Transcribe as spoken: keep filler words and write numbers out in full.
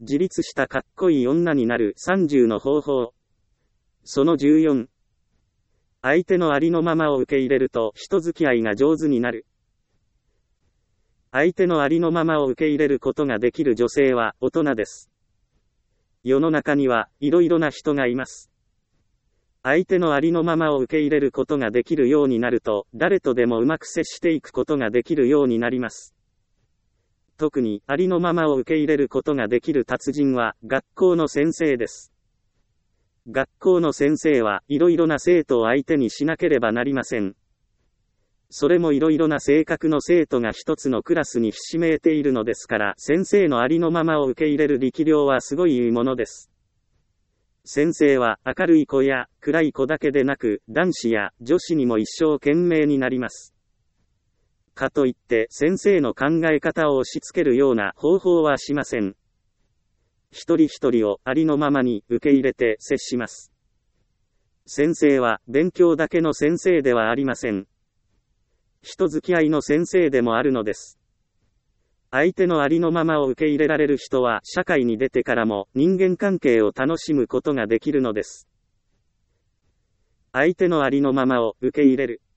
自立したかっこいい女になるさんじゅうの方法。そのじゅうよん。相手のありのままを受け入れると人付き合いが上手になる。相手のありのままを受け入れることができる女性は大人です。世の中にはいろいろな人がいます。相手のありのままを受け入れることができるようになると、誰とでもうまく接していくことができるようになります。特にありのままを受け入れることができる達人は学校の先生です。学校の先生はいろいろな生徒を相手にしなければなりません。それもいろいろな性格の生徒が一つのクラスにひしめいているのですから、先生のありのままを受け入れる力量はすごいいいものです。先生は明るい子や暗い子だけでなく、男子や女子にも一生懸命になります。かといって先生の考え方を押し付けるような方法はしません。一人一人をありのままに受け入れて接します。先生は勉強だけの先生ではありません。人付き合いの先生でもあるのです。相手のありのままを受け入れられる人は社会に出てからも人間関係を楽しむことができるのです。相手のありのままを受け入れる。